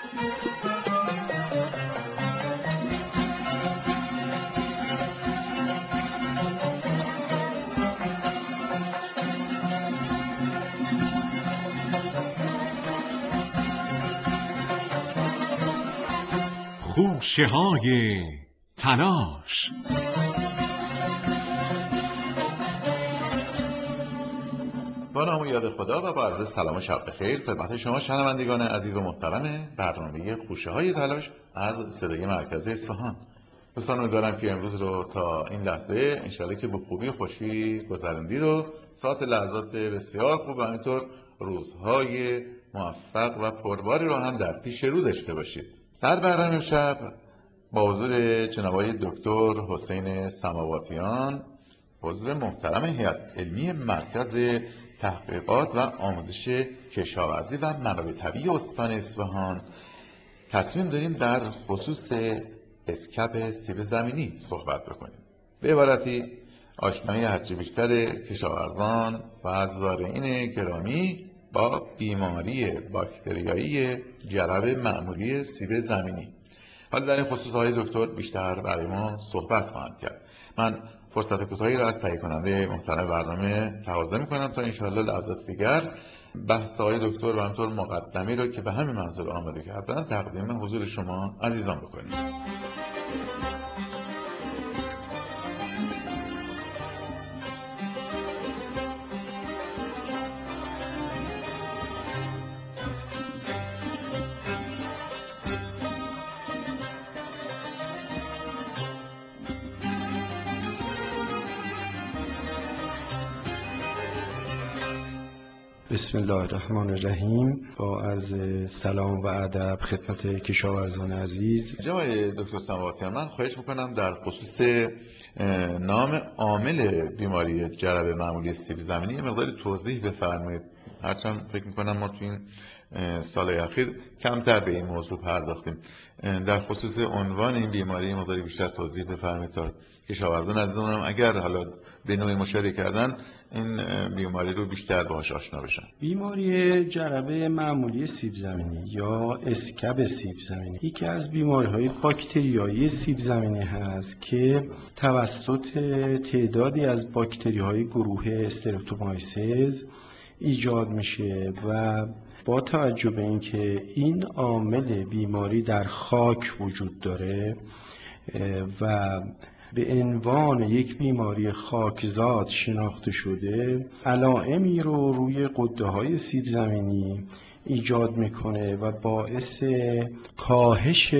خوشه های تلاش. با نام و یاد خدا و با عرض سلام و شب بخیر خدمت شما شنوندگان عزیز و محترم برنامه خوشه های تلاش از صدای مرکز اصفهان. دوستان امیدوارم که امروز رو تا این لحظه انشالله که به خوبی و خوشی گذروندید و ساعت لحظات بسیار خوب و همینطور روزهای موفق و پرباری رو هم در پیش رو داشته باشید. در برنامه شب با حضور جناب آقای دکتر حسین سماواتیان، عضو محترم هیئت علمی مرکز تحقیقات و آموزش کشاورزی و منابع طبیعی استان اصفهان، تصمیم داریم در خصوص اسکپ سیب زمینی صحبت بکنیم. به عبارتی آشنایی هرچه بیشتر کشاورزان و زارعین گرامی با بیماری باکتریایی جرب معمولی سیب زمینی. حالا در این خصوص های دکتر بیشتر برای ما صحبت خواهند کرد. من فرصت کوتاهی را از تهیه کننده محترم برنامه تقاضا می‌کنم تا انشاءالله لحظات دیگر بحث های دکتر و همینطور مقدمی رو که به همین منظور آماده کردن تقدیم حضور شما عزیزان بکنیم. بسم الله الرحمن الرحیم. با عرض سلام و ادب خدمت کشاورزان عزیز. جناب دکتر سماواتیان، من خواهش میکنم در خصوص نام عامل بیماری جرب معمولی سیب زمینی مقداری توضیح بفرمایید. هرچند فکر میکنم ما تو این سال اخیر کمتر به این موضوع پرداختیم. در خصوص عنوان این بیماری مقداری بیشتر توضیح بفرمایید تا کشاورزان عزیزانم اگر حالا به نوعی مشاهده کردن این بیماری رو بیشتر باهاش آشنا بشن. بیماری جرب معمولی سیب زمینی یا اسکپ سیب زمینی یکی از بیماری‌های باکتریایی سیب زمینی هست که توسط تعدادی از باکتری‌های گروه استرپتومایسیس ایجاد میشه و با توجه به اینکه این عامل بیماری در خاک وجود داره و به عنوان یک بیماری خاکزاد شناخته شده، علائمی رو روی غده‌های سیب زمینی ایجاد میکنه و باعث کاهش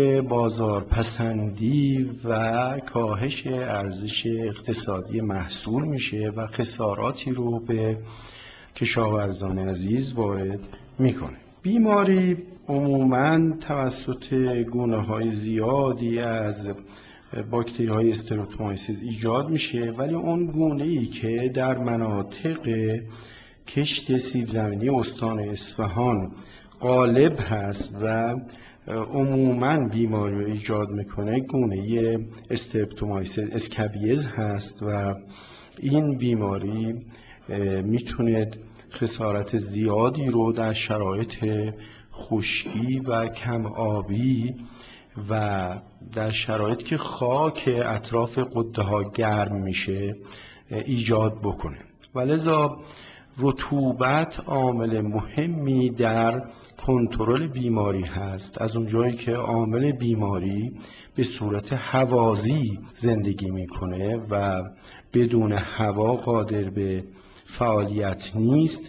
بازارپسندی و کاهش ارزش اقتصادی محصول میشه و خساراتی رو به کشاورزان عزیز وارد میکنه. بیماری عموماً توسط گونه‌های زیادی از باکتری های استرپتومایسیس ایجاد میشه، ولی اون گونه‌ای که در مناطق کشت سیب زمینی استان اصفهان غالب هست و عموماً بیماری رو ایجاد میکنه گونه استرپتومایسیس اسکابیز هست و این بیماری میتونه خسارت زیادی رو در شرایط خشکی و کم آبی و در شرایطی که خاک اطراف غده ها گرم میشه ایجاد بکنه و لذا رطوبت عامل مهمی در کنترل بیماری هست. از اونجایی که عامل بیماری به صورت هوازی زندگی میکنه و بدون هوا قادر به فعالیت نیست،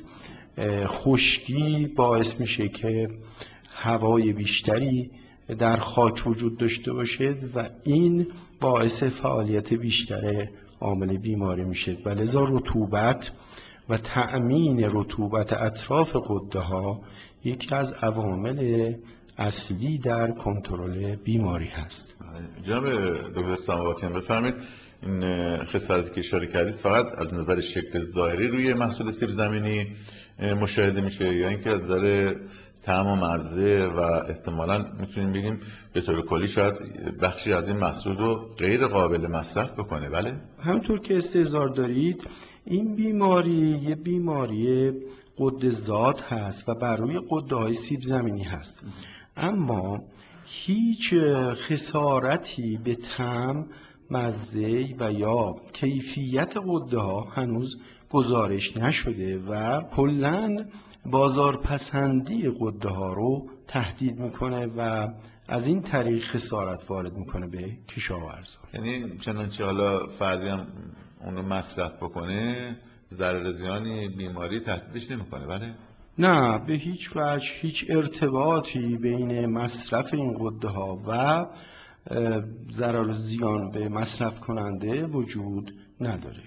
خشکی باعث میشه که هوای بیشتری در خاک وجود داشته باشد و این باعث فعالیت بیشتر عامل بیماری میشه و لذا رطوبت و تأمین رطوبت اطراف غده ها یکی از عوامل اصلی در کنترل بیماری هست. جناب دکتر سماواتیان بفرمایید این خسارتی که اشاره کردید فقط از نظر شکل ظاهری روی محصول سیب زمینی مشاهده میشه یا اینکه از نظر طعم و مزه و احتمالاً میتونیم بگیم به طور کلی شاید بخشی از این محصول رو غیر قابل مصرف بکنه؟ بله، همونطور که استحضار دارید این بیماری یه بیماری غده زاد هست و بر روی غده های سیب زمینی هست اما هیچ خسارتی به طعم، مزه و یا کیفیت غده ها هنوز گزارش نشده و کلاً بازارپسندی غده ها رو تهدید میکنه و از این طریق خسارت وارد میکنه به کشاورزان. یعنی چنانچه حالا فردی هم اون رو مصرف بکنه ضرر زیانی بیماری تهدیدش نمیکنه؟ بله؟ نه، به هیچ وجه هیچ ارتباطی بین مصرف این غده ها و ضرر و زیان به مصرف کننده وجود نداره.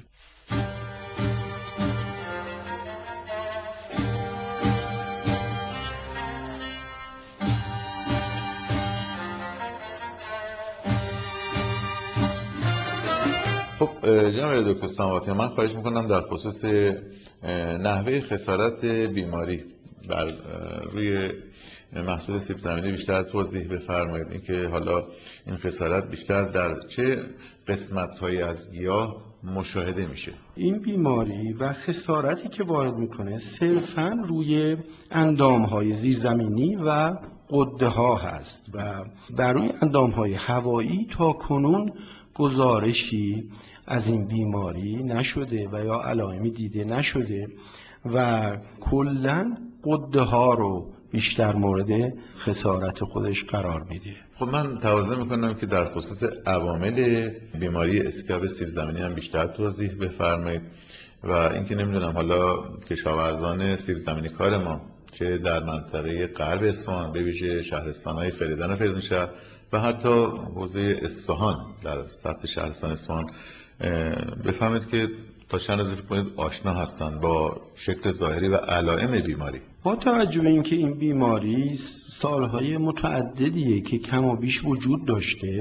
خب جناب دکتر سماواتی، من خواهش میکنم در خصوص نحوه خسارت بیماری بر روی محصول سیب زمینی بیشتر توضیح بفرمایید. اینکه حالا این خسارت بیشتر در چه قسمت‌هایی از گیاه مشاهده میشه؟ این بیماری و خسارتی که وارد میکنه صرفاً روی اندامهای زیرزمینی و غده ها هست و بر روی اندامهای هوایی تا کنون گزارشی از این بیماری نشده و یا علائمی دیده نشده و کلاً غده ها رو بیشتر مورد خسارت خودش قرار میده. خب من توضیح میکنم که در خصوص عوامل بیماری اسکاب سیب زمینی هم بیشتر توضیح بفرمایید و اینکه نمیدونم حالا کشاورزان سیب زمینی کار ما چه در منطقه غرب اصفهان به ویژه شهرستان‌های فریدون و فریدونشهر و حتی حوزه اصفهان در سطح شهرستان اصفهان بفهمید که تا چند روز کنید آشنا هستند با شکل ظاهری و علائم بیماری. با توجه به اینکه این بیماری سالهای متعددیه که کم و بیش وجود داشته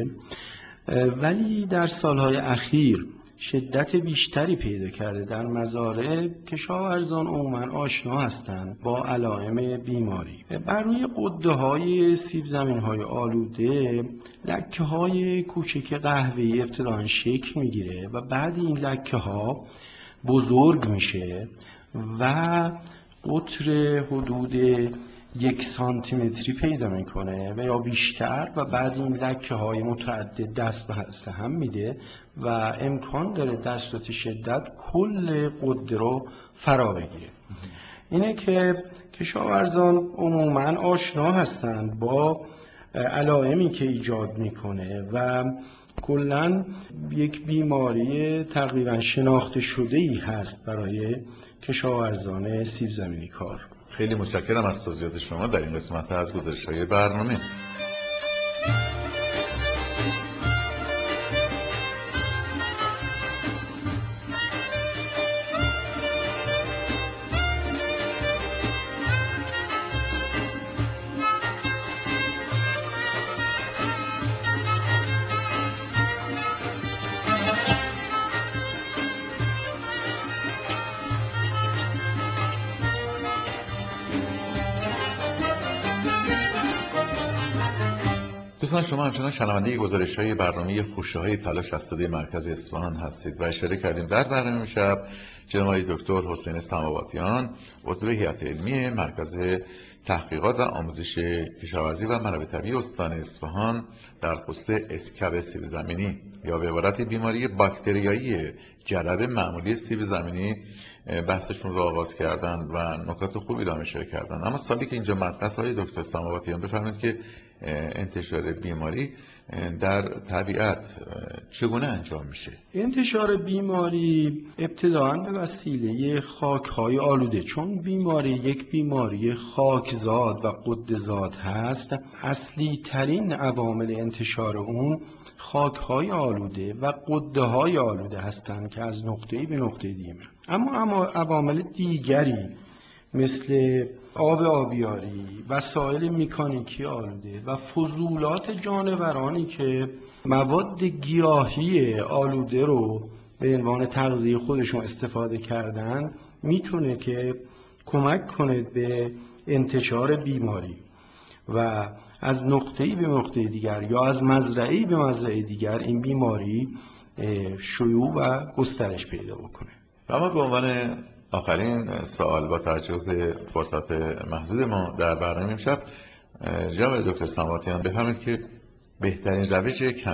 ولی در سالهای اخیر شدت بیشتری پیدا کرده، در مزارع کشاورزان عموما آشنا هستند با علائم بیماری. بر روی غده های سیب زمین های آلوده لکه های کوچک قهوه‌ای ابتداً شکل میگیره و بعد این لکه ها بزرگ میشه و قطر حدود 1 سانتیمتری پیدا میکنه و یا بیشتر و بعد این لکه های متعدد دست به دست هم میده و امکان داره در صورت شدت کل غده رو فرا بگیره. اینه که کشاورزان عموما آشنا هستند با علائمی که ایجاد میکنه و کلاً یک بیماری تقریبا شناخته شده ای هست برای کشاورزان سیب زمینی کار. خیلی متشکرم از توضیحات شما در این قسمت از گزارش‌های برنامه. دوستان شما همچنان شنونده گزارش‌های برنامه خوشه‌های تلاش از صدای مرکز اصفهان هستید و اشاره کردیم در برنامه امشب جناب دکتر حسین سماواتیان عضو هیئت علمی مرکز تحقیقات و آموزش کشاورزی و منابع طبیعی استان اصفهان در خصوص اسکاب سیب زمینی یا به عبارت بیماری باکتریایی جلب معمولی سیب زمینی بحثشون رو آغاز کردن و نکات خوبی رو اشاره کردن. اما سوالی که اینجا مطرحه است آقای دکتر سماواتیان بفرمایید که انتشار بیماری در طبیعت چگونه انجام میشه؟ انتشار بیماری ابتداً به وسیله خاک‌های آلوده، چون بیماری یک بیماری خاکزاد و غده‌زاد هست، اصلی ترین عوامل انتشار اون خاک‌های آلوده و غده‌های آلوده هستند که از نقطه‌ای به نقطه دیگه میرن. اما عوامل دیگری مثل آب آبیاری، وسایل مکانیکی آلوده و فضولات جانورانی که مواد گیاهی آلوده رو به عنوان تغذیه خودشون استفاده کردن میتونه که کمک کنه به انتشار بیماری و از نقطه‌ای به نقطه دیگر یا از مزرعه‌ای به مزرعه دیگر این بیماری شیوع و گسترش پیدا بکنه. اما به عنوان آخرین سوال با توجه به فرصت محدود ما در برنامه امشب جناب دکتر ساماتیان بفرمایید که بهترین روش